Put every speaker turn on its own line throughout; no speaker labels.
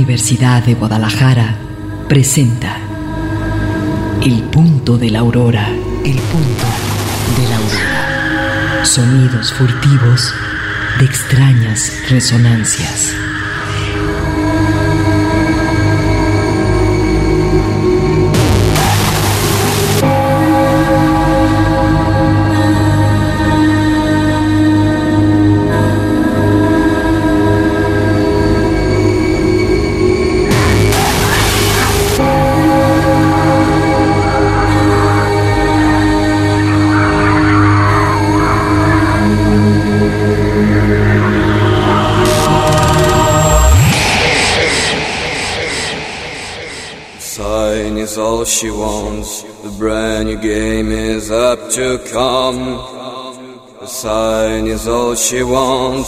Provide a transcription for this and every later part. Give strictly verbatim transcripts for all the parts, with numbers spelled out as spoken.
Universidad de Guadalajara presenta El punto de la aurora. El punto de la aurora. Sonidos furtivos de extrañas resonancias.
Sign is all she wants. The brand new game is up to come. The sign is all she wants.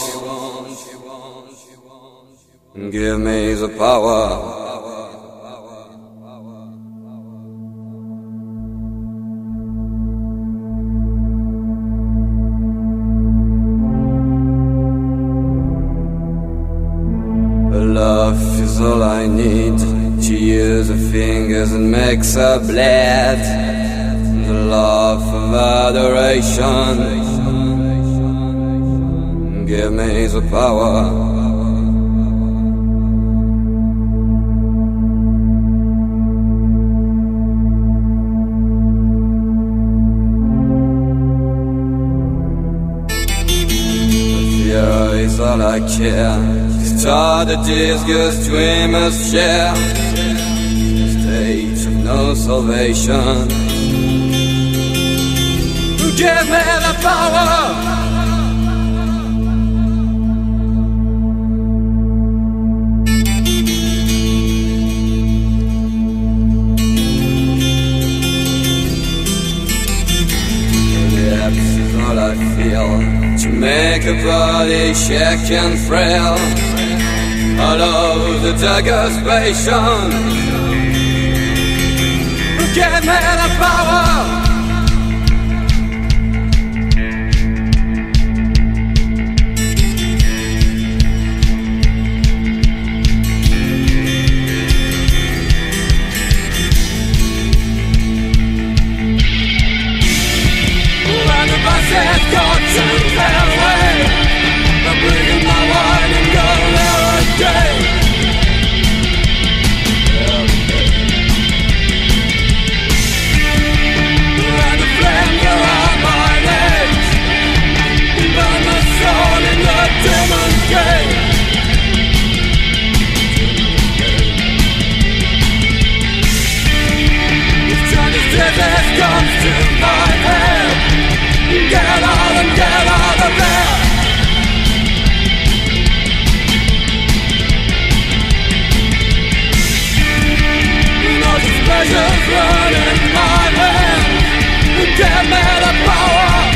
Give me the power. Love is all I need. She uses her fingers and makes her bleed. The love of adoration. Give me the power. Fear is all I care. Start the disgust dreamers share. Stage of no salvation. Give me the power. Depths is all I feel. To make a body shake and frail. All of the dagger's passion. Give me the power. When the bus has got to their way, I'm bringing my wine and go there again. And the flame around my legs, burn my soul in the demon's gate. If justice comes to my head, get out and get out of there. No suspicions running my hands. Give me the power.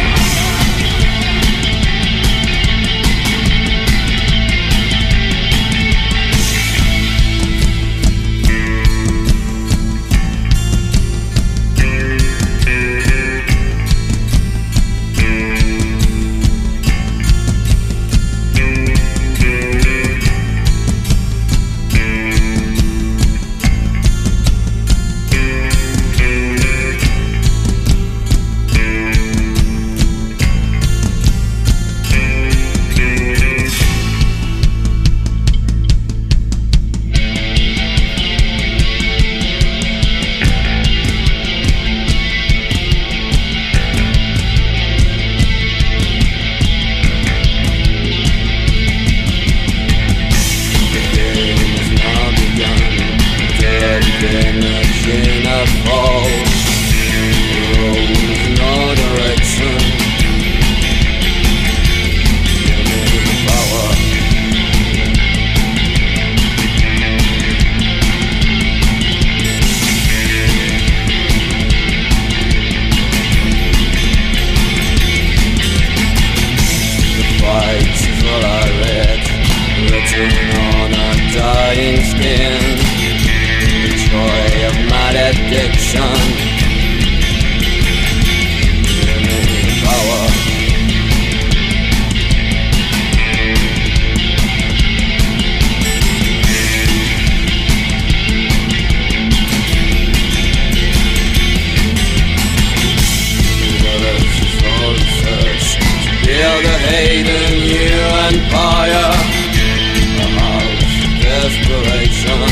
On a dying skin, the joy of my addiction. made a new empire, a house of desperation.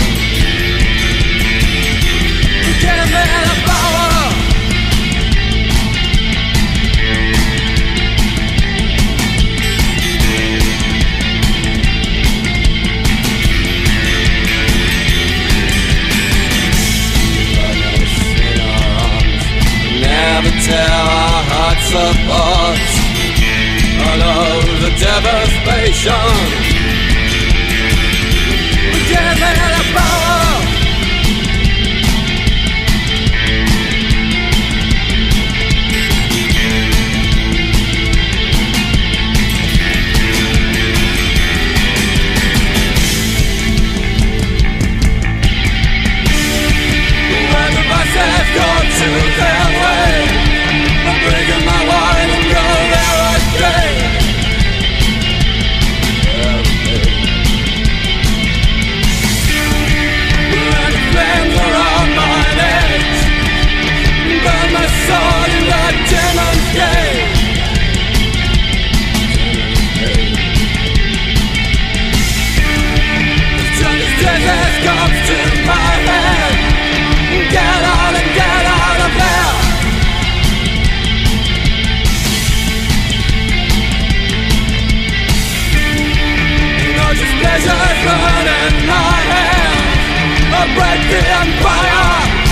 Give me the power. Never tear our hearts apart. All of the devastation. Give me the power. When the buses go to their way, I'm bringing my wine and go there again. When the flames around my legs burn my soul in the demon's gate. Justice comes to my head. Get out and get out of there. No displeasure burning my hands. I'll break the empire.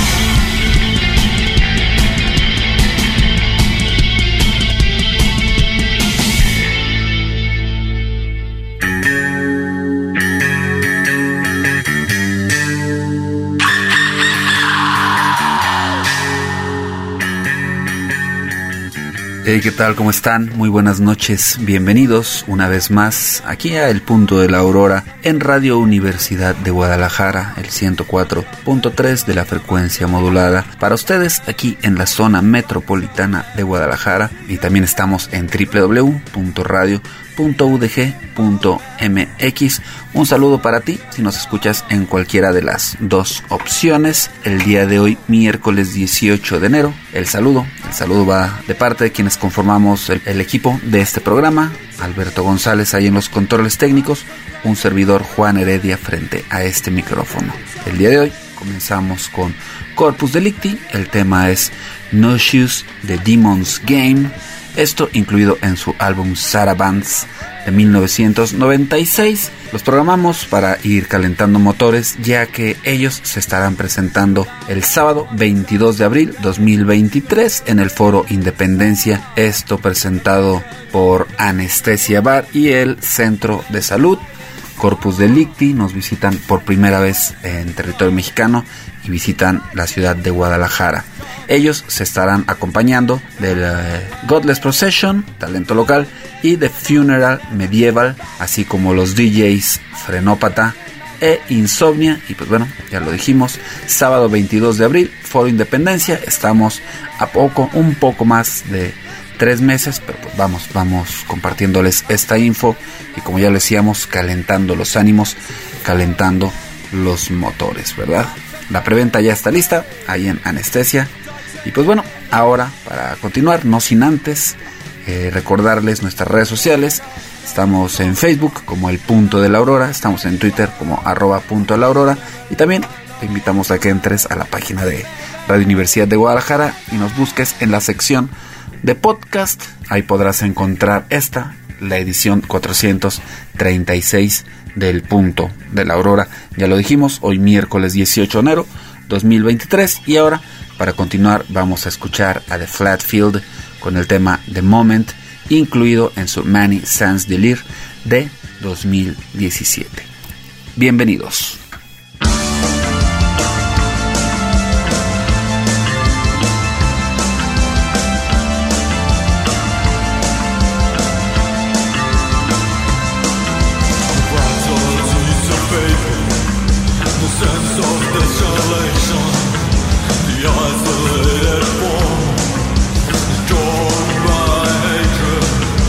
Hey, ¿qué tal? ¿Cómo están? Muy buenas noches. Bienvenidos una vez más aquí a El Punto de la Aurora en Radio Universidad de Guadalajara, el ciento cuatro punto tres de la frecuencia modulada. Para ustedes aquí en la zona metropolitana de Guadalajara, y también estamos en doble u doble u doble u punto radio punto u d g punto m x. Un saludo para ti si nos escuchas en cualquiera de las dos opciones. El día de hoy, miércoles dieciocho de enero, el saludo, el saludo va de parte de quienes conformamos el, el equipo de este programa. Alberto González ahí en los controles técnicos, un servidor Juan Heredia frente a este micrófono. El día de hoy comenzamos con Corpus Delicti, el tema es No Shoes de Demon's Game. Esto incluido en su álbum Sarabands de mil novecientos noventa y seis. Los programamos para ir calentando motores, ya que ellos se estarán presentando el sábado veintidós de abril dos mil veintitrés en el Foro Independencia. Esto presentado por Anestesia Bar y el Centro de Salud. Corpus Delicti nos visitan por primera vez en territorio mexicano y visitan la ciudad de Guadalajara. Ellos se estarán acompañando del uh, Godless Procession, talento local, y The Funeral Medieval, así como los D Js Frenópata e Insomnia. Y pues bueno, ya lo dijimos, sábado veintidós de abril, Foro Independencia. Estamos a poco, un poco más de tres meses, pero pues vamos, vamos compartiéndoles esta info y, como ya lo decíamos, calentando los ánimos, calentando los motores, ¿verdad? La preventa ya está lista, ahí en Anestesia. Y pues bueno, ahora para continuar, no sin antes eh, recordarles nuestras redes sociales. Estamos en Facebook como El Punto de la Aurora, estamos en Twitter como arroba Punto de la Aurora, y también te invitamos a que entres a la página de Radio Universidad de Guadalajara y nos busques en la sección de podcast. Ahí podrás encontrar esta, la edición cuatrocientos treinta y seis del Punto de la Aurora. Ya lo dijimos, hoy miércoles dieciocho de enero dos mil veintitrés, y ahora para continuar vamos a escuchar a The Flatfield con el tema The Moment, incluido en su Many Sans Delire de dos mil diecisiete. Bienvenidos.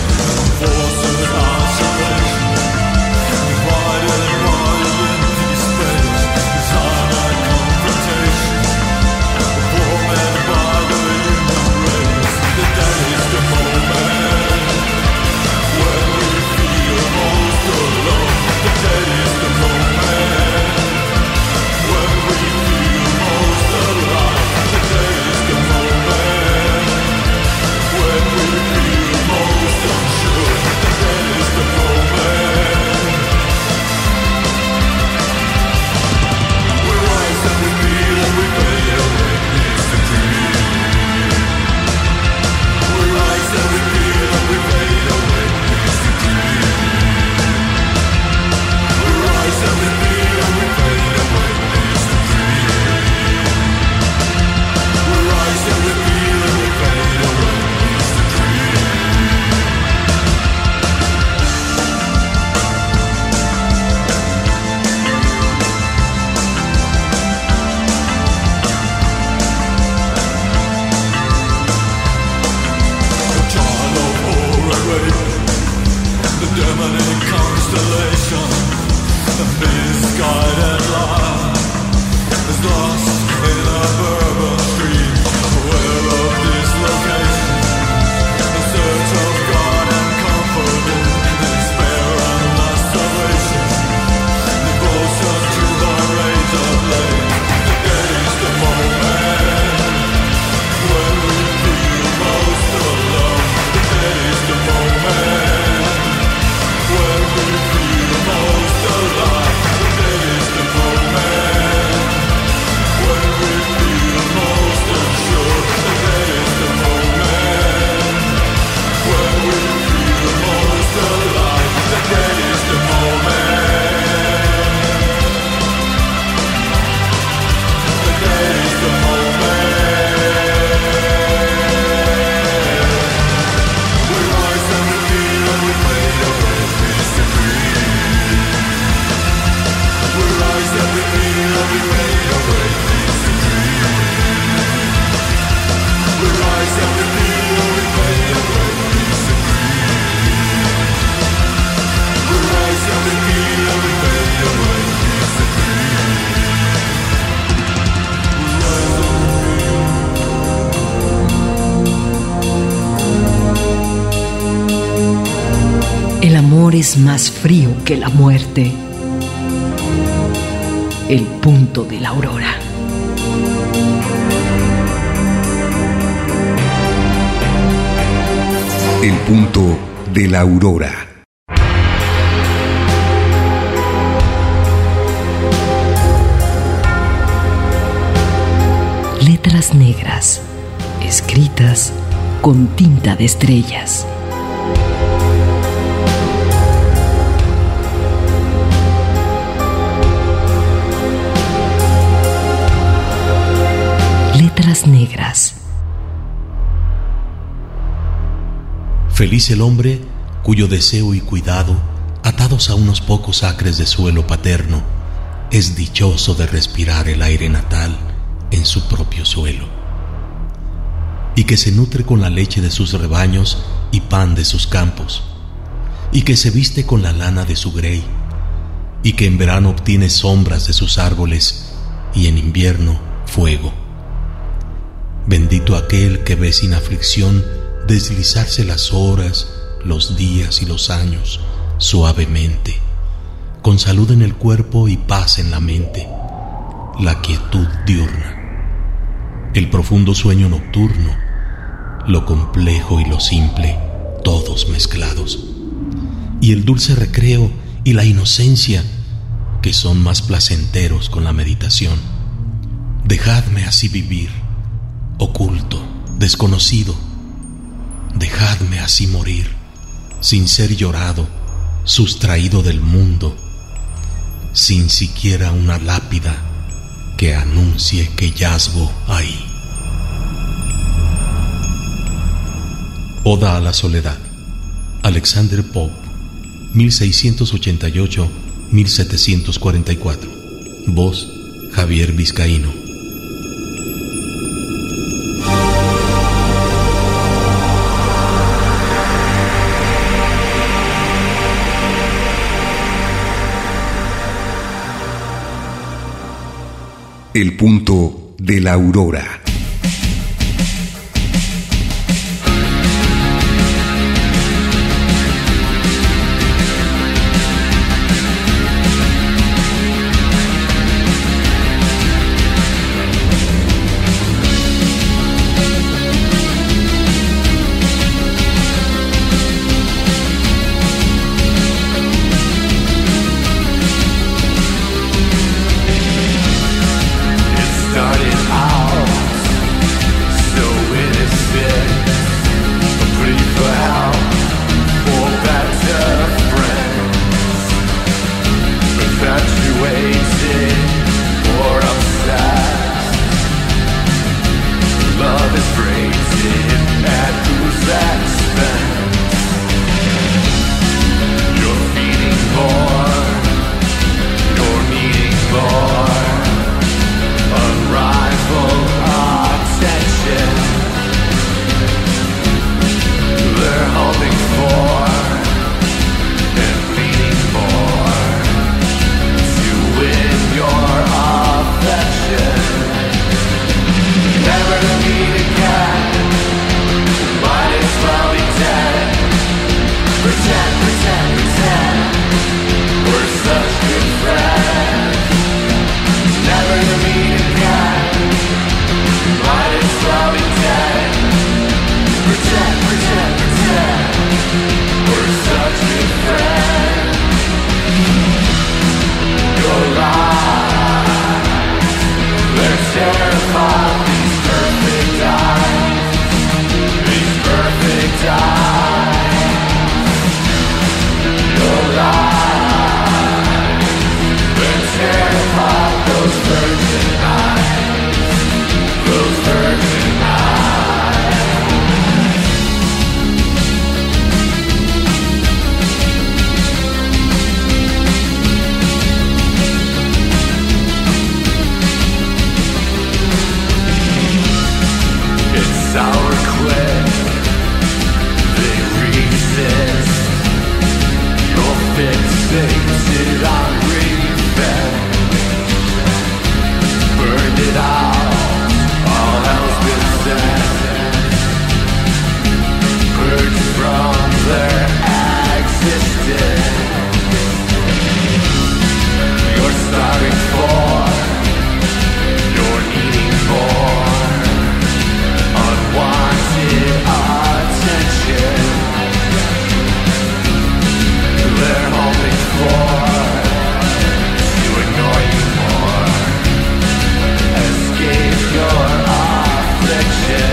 Forces isolation, divided by the empty
El amor es más frío que la muerte. El punto de la aurora.
El punto de la aurora.
Letras negras, escritas con tinta de estrellas. Letras negras.
Feliz el hombre cuyo deseo y cuidado, atados a unos pocos acres de suelo paterno, es dichoso de respirar el aire natal en su propio suelo, y que se nutre con la leche de sus rebaños y pan de sus campos, y que se viste con la lana de su grey, y que en verano obtiene sombras de sus árboles y en invierno fuego. Bendito aquel que ve sin aflicción deslizarse las horas, los días y los años suavemente, con salud en el cuerpo y paz en la mente, la quietud diurna, el profundo sueño nocturno, lo complejo y lo simple, todos mezclados, y el dulce recreo y la inocencia, que son más placenteros con la meditación. Dejadme así vivir, oculto, desconocido. Dejadme así morir, sin ser llorado, sustraído del mundo, sin siquiera una lápida que anuncie que yazgo ahí. Oda a la soledad. Alexander Pope, mil seiscientos ochenta y ocho a mil setecientos cuarenta y cuatro. Voz, Javier Vizcaíno.
El punto de la aurora.
Started out fixated on grief, burned it out, all hell's been said, purged from their existence. You're starving for, you're needing more, unwanted attention. They're hoping for to ignore you more, escape your affliction,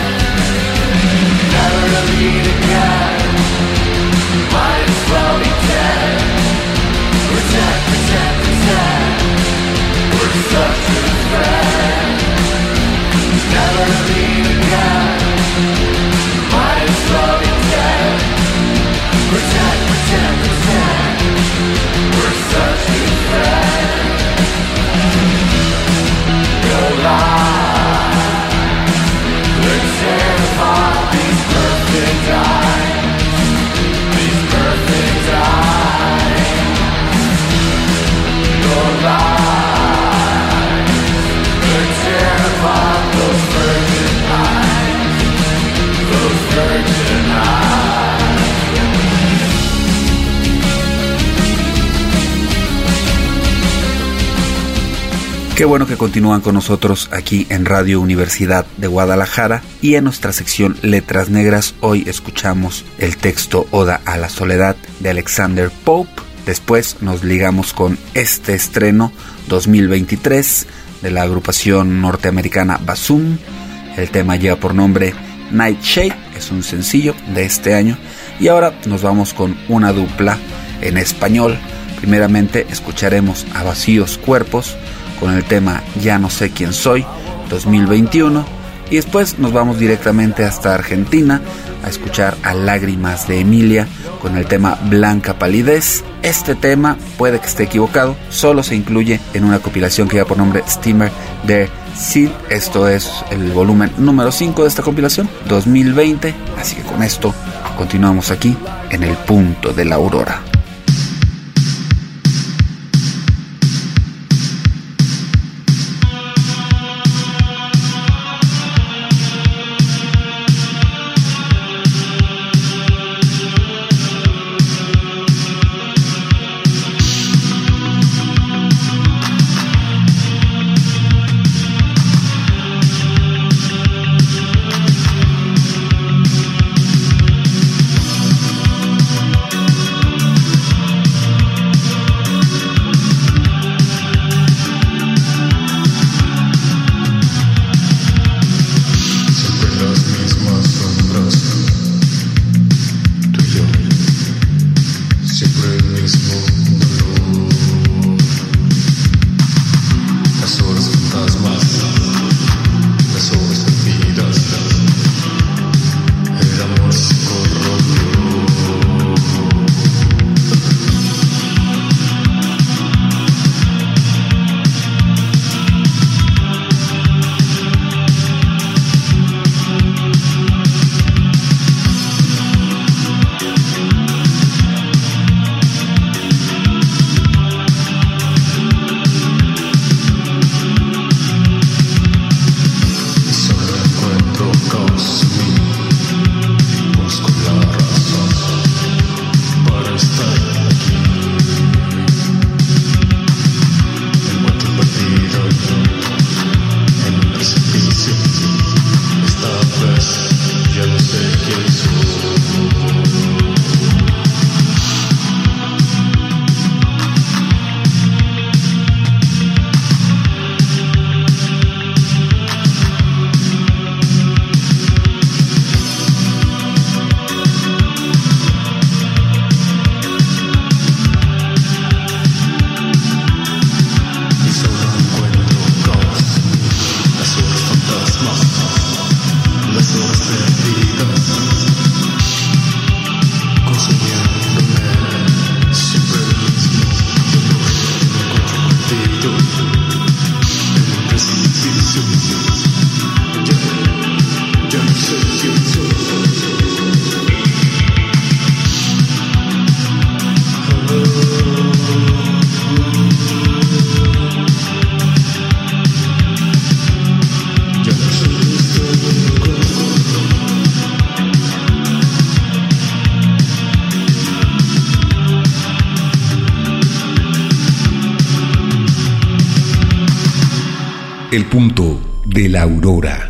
never to meet again. Might as well be dead. Protect, protect, protect. We're such a threat. Never to meet again. Might as well be dead. Protect, protect, protect. We're such a threat. Your lies, they're terrified. These perfect eyes, these perfect eyes. Your lies, they're terrified. Those virgin eyes, those virgin eyes.
Qué bueno que continúan con nosotros aquí en Radio Universidad de Guadalajara, y en nuestra sección Letras Negras hoy escuchamos el texto Oda a la Soledad de Alexander Pope. Después nos ligamos con este estreno dos mil veintitrés de la agrupación norteamericana Basum. El tema lleva por nombre Nightshade, es un sencillo de este año. Y ahora nos vamos con una dupla en español. Primeramente escucharemos a Vacíos Cuerpos con el tema Ya no sé quién soy, dos mil veintiuno, y después nos vamos directamente hasta Argentina a escuchar a Lágrimas de Emilia con el tema Blanca Palidez. Este tema, puede que esté equivocado, solo se incluye en una compilación que lleva por nombre Stimmer der Ziel. Esto es el volumen número cinco de esta compilación, dos mil veinte, así que con esto continuamos aquí en el punto de la aurora.
El punto de la aurora.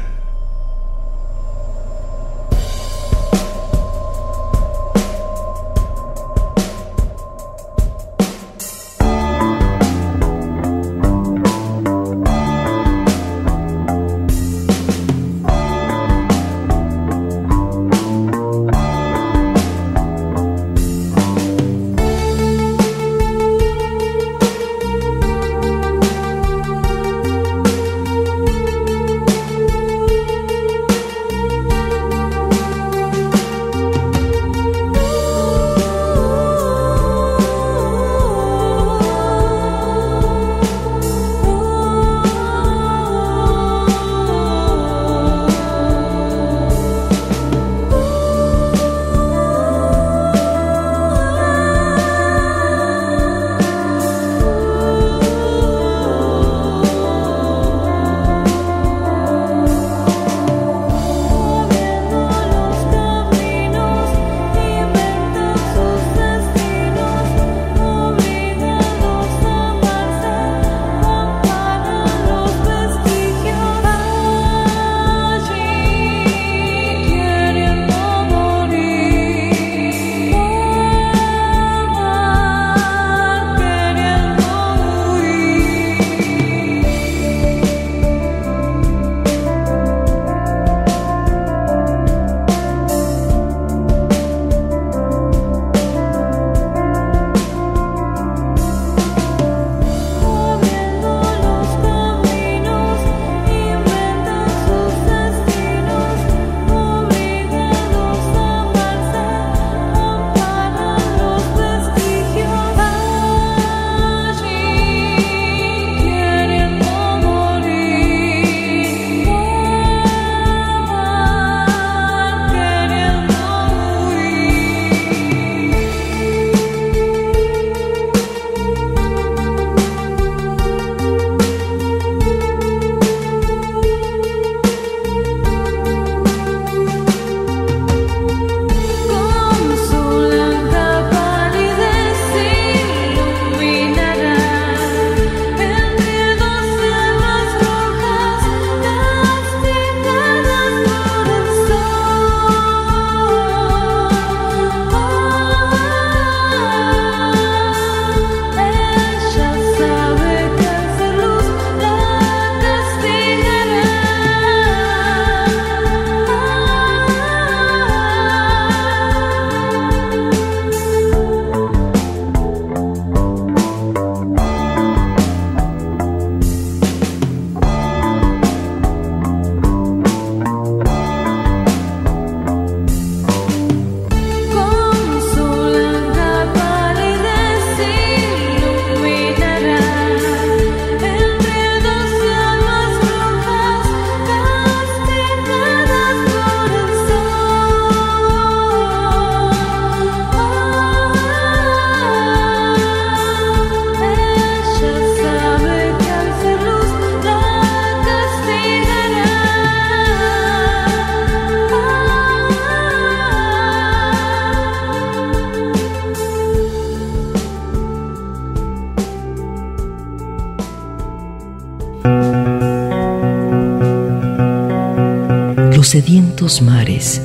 Los sedientos mares,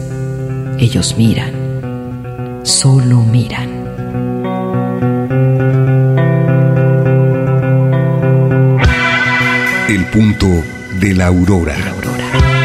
ellos miran, solo miran.
El punto de la aurora.
De la aurora.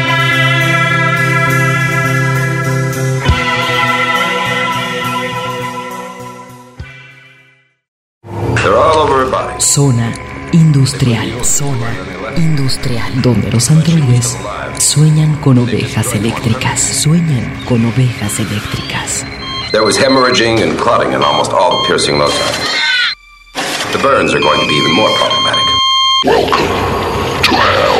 Zona industrial. Zona industrial. Donde los androides sueñan con ovejas eléctricas. Sueñan con ovejas eléctricas.
There was hemorrhaging and clotting in almost all the piercing loci. The burns are going to be even more problematic. Welcome to hell.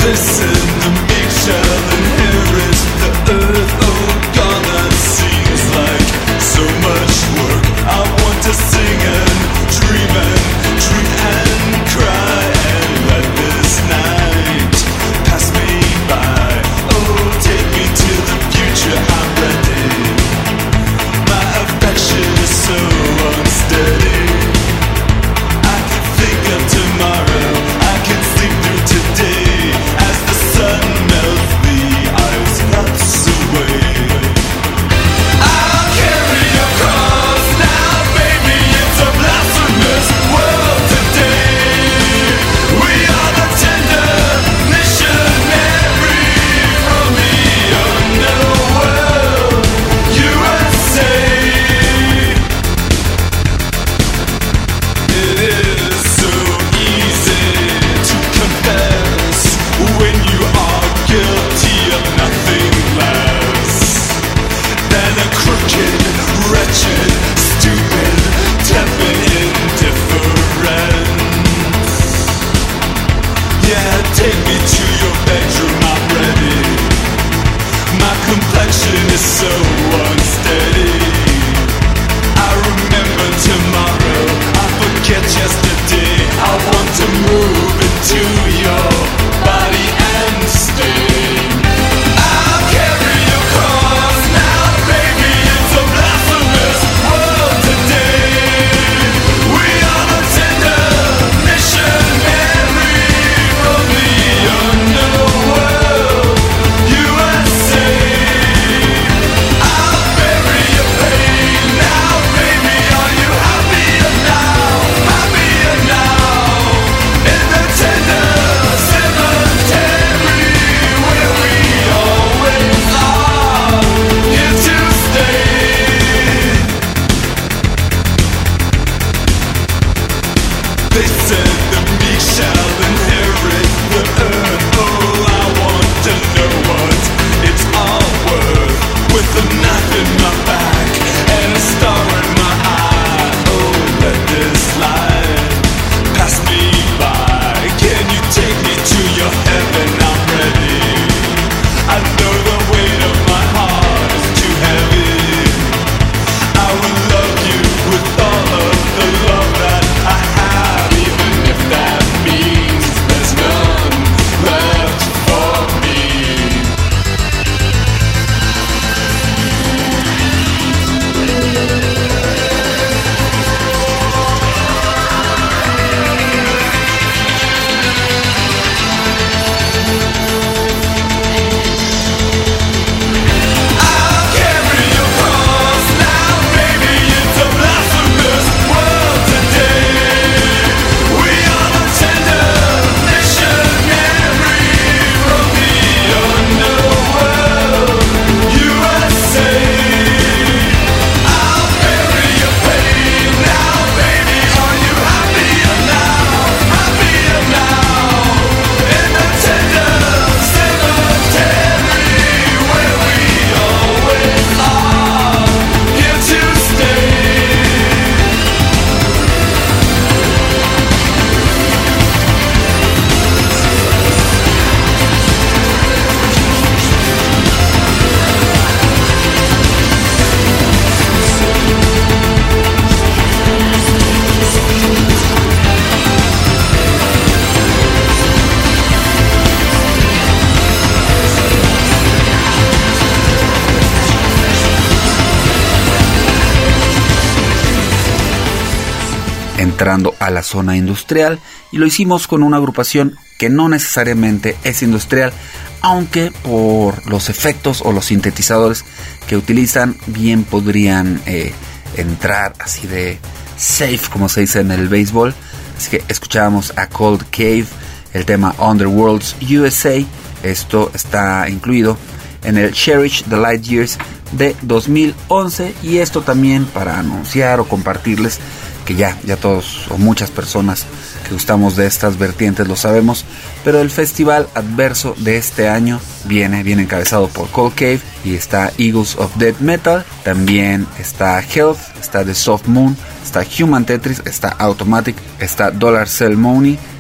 entrando a la zona industrial, y lo hicimos con una agrupación que no necesariamente es industrial, aunque por los efectos o los sintetizadores que utilizan bien podrían eh, entrar así de safe, como se dice en el béisbol. Así que escuchábamos a Cold Cave, el tema Underworlds U S A. Esto está incluido en el Cherish the Light Years de dos mil once, y esto también para anunciar o compartirles que ya, ya todos o muchas personas que gustamos de estas vertientes lo sabemos, pero el festival adverso de este año viene, viene encabezado por Cold Cave, y está Eagles of Death Metal, también está Health, está The Soft Moon, está Human Tetris, está Automatic, está Dollar Cell Money,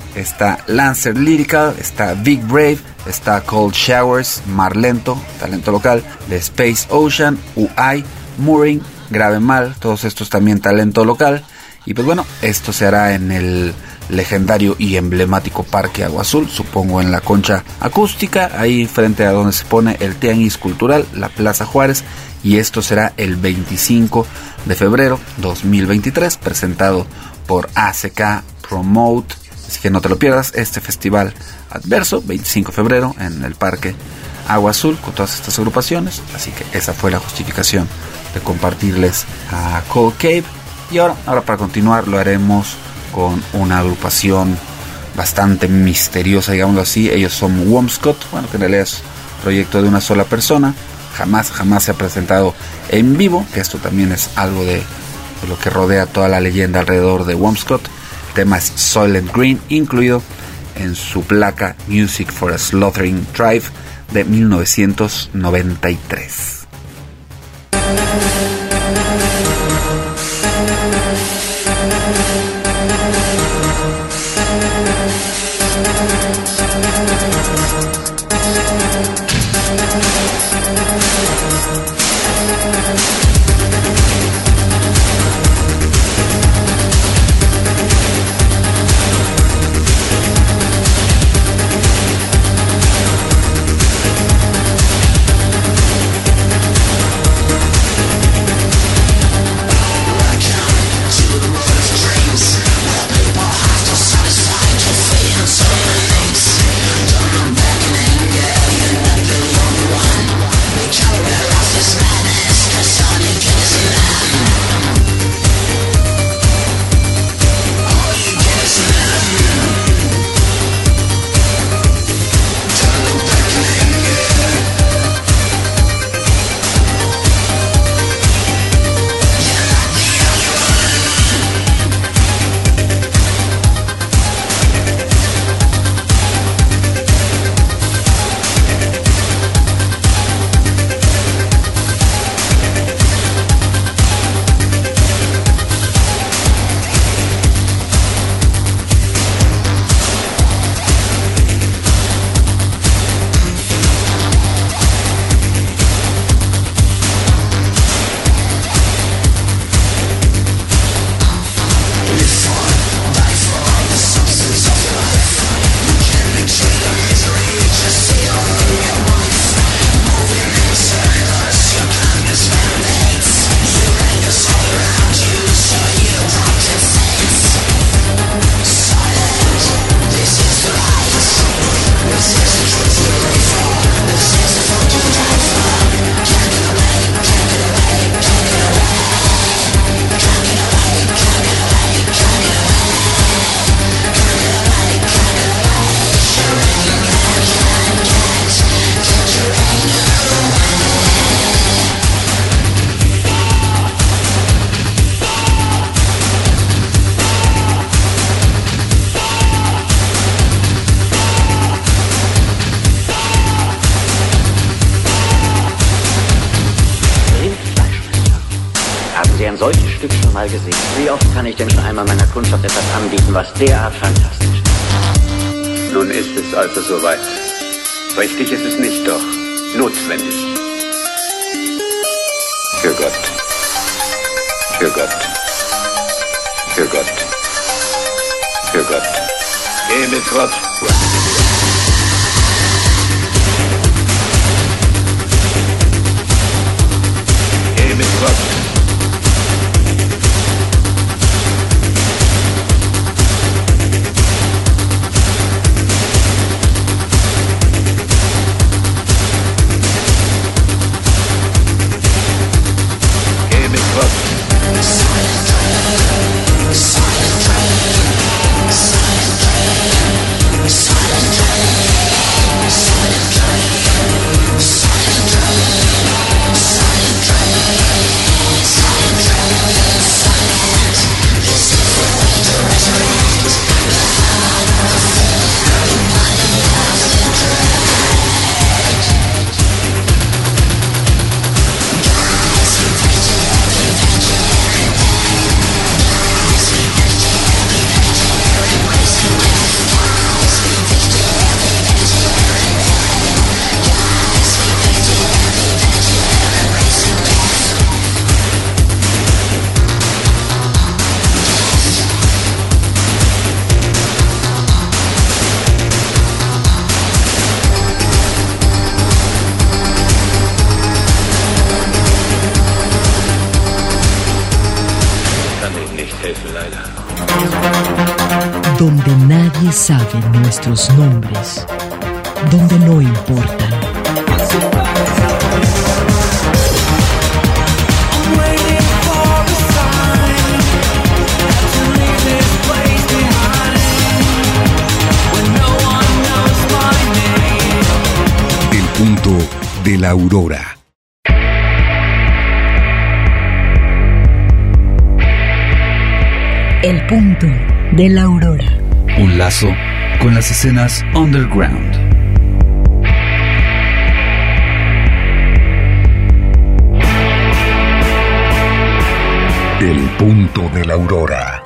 está Lancer Lyrical, está Big Brave, está Cold Showers, Mar Lento, talento local, The Space Ocean, U I, Mooring, Grave Mal, todos estos también talento local. Y pues bueno, esto se hará en el legendario y emblemático Parque Agua Azul, supongo en la concha acústica, ahí frente a donde se pone el Tianguis Cultural, la Plaza Juárez, y esto será el veinticinco de febrero dos mil veintitrés, presentado por A C K Promote, así que no te lo pierdas, este festival adverso, veinticinco de febrero, en el Parque Agua Azul, con todas estas agrupaciones. Así que esa fue la justificación de compartirles a Cold Cave. Y ahora, ahora para continuar lo haremos con una agrupación bastante misteriosa, digámoslo así. Ellos son Womscott, bueno, que en realidad es un proyecto de una sola persona, jamás, jamás se ha presentado en vivo, que esto también es algo de, de lo que rodea toda la leyenda alrededor de Womscott. El tema es Soylent Green, incluido en su placa Music for a Slaughtering Tribe de mil novecientos noventa y tres.
Solches Stück schon mal gesehen. Wie oft kann ich denn schon einmal meiner Kundschaft etwas anbieten, was derart fantastisch ist?
Nun ist es also soweit. Richtig ist es nicht, doch notwendig. Für Gott. Für Gott. Für Gott. Für Gott. Geh mit Gott. Geh mit Gott.
Silent train, silent train, silent train.
donde nadie sabe nuestros nombres, donde no importan.
El punto de la aurora.
El punto de la aurora.
Un lazo con las escenas underground.
El punto de la aurora.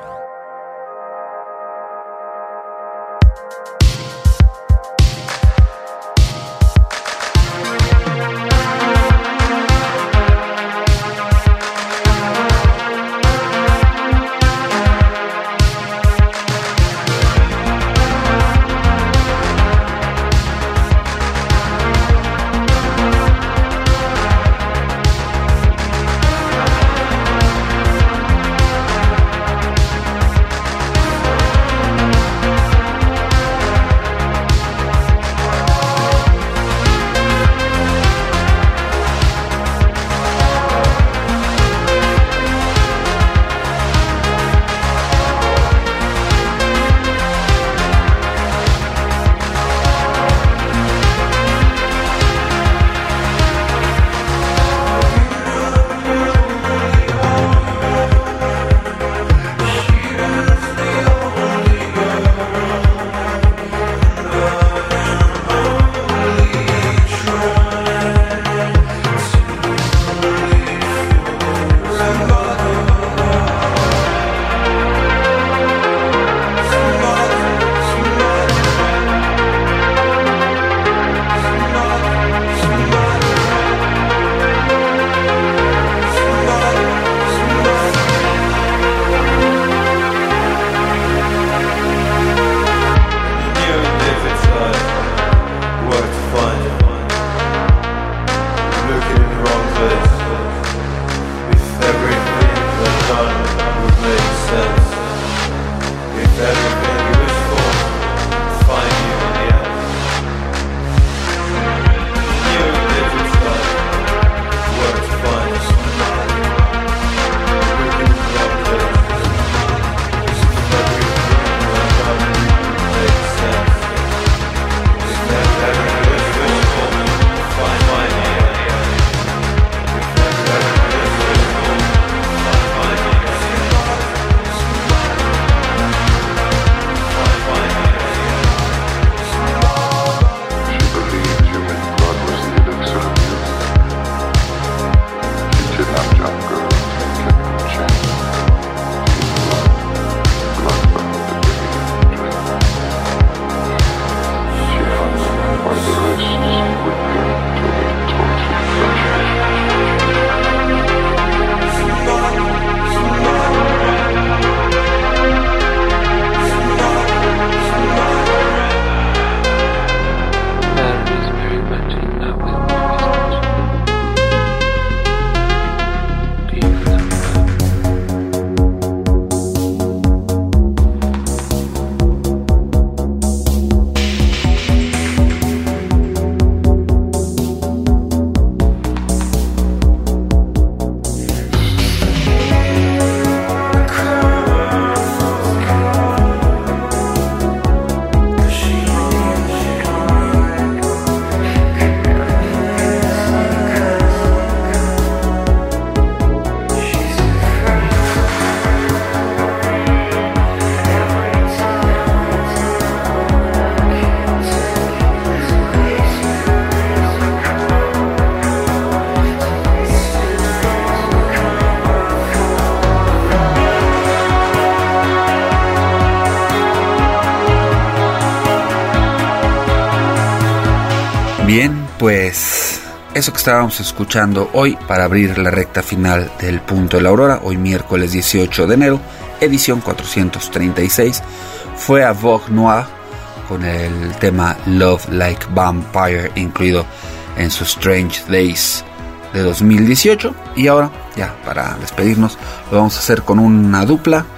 Bien, pues eso que estábamos escuchando hoy para abrir la recta final del Punto de la Aurora, hoy miércoles dieciocho de enero, edición cuatrocientos treinta y seis, fue a Vogue Noir con el tema Love Like Vampire incluido en su Strange Days de dos mil dieciocho. Y ahora, ya para despedirnos, lo vamos a hacer con una dupla,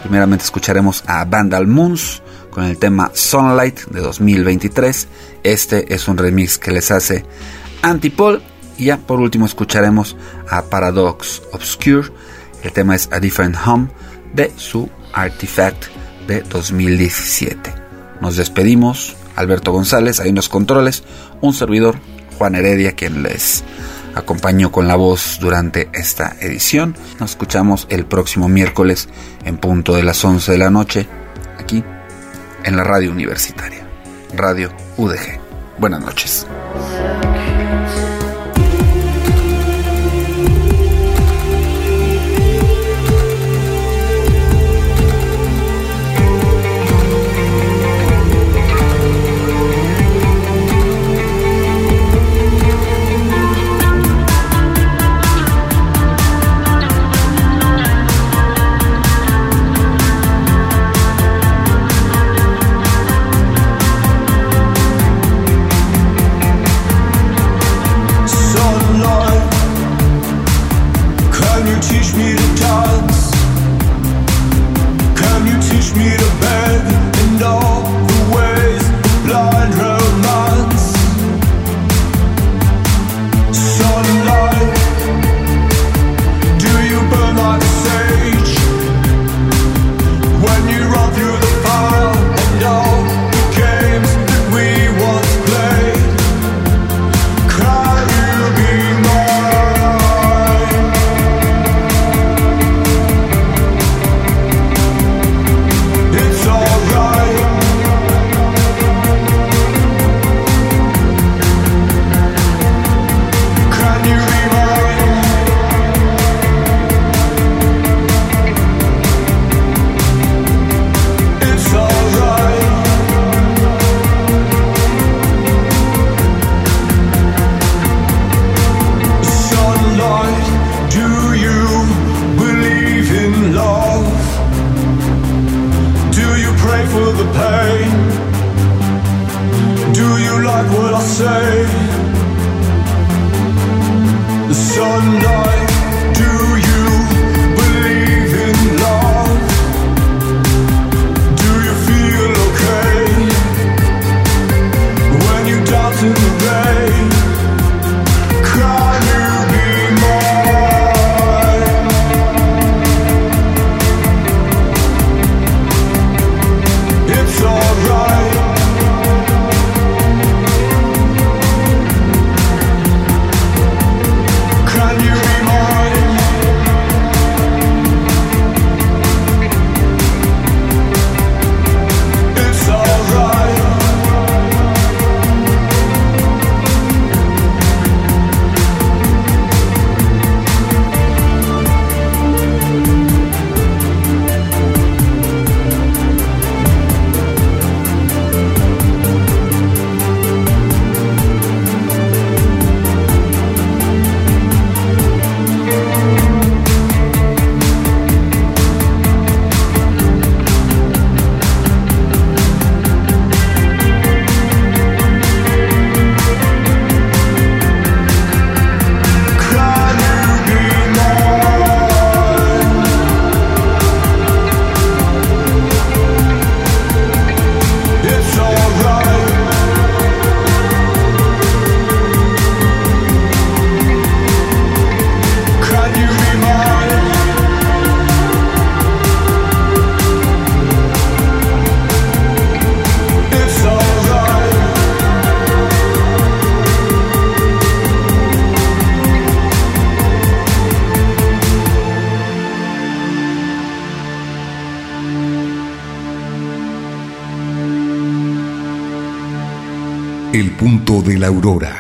Primeramente escucharemos a Vandal Moons con el tema Sunlight de dos mil veintitrés. Este es un remix que les hace Antipol. Y ya por último escucharemos a Paradox Obscure. El tema es A Different Home de su Artifact de dos mil diecisiete. Nos despedimos. Alberto González, ahí en los controles. Un servidor, Juan Heredia, quien les acompañó con la voz durante esta edición. Nos escuchamos el próximo miércoles en punto de las once de la noche, aquí en la radio universitaria, Radio U D G. Buenas noches.
El punto de la aurora.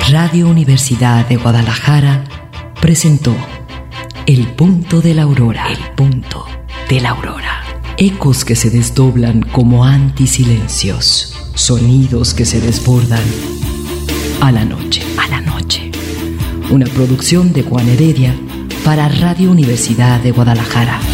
Radio Universidad de Guadalajara presentó El Punto de la Aurora. El Punto de la Aurora. Ecos que se desdoblan como antisilencios. Sonidos que se desbordan a la noche. A la noche. Una producción de Juan Heredia para Radio Universidad de Guadalajara.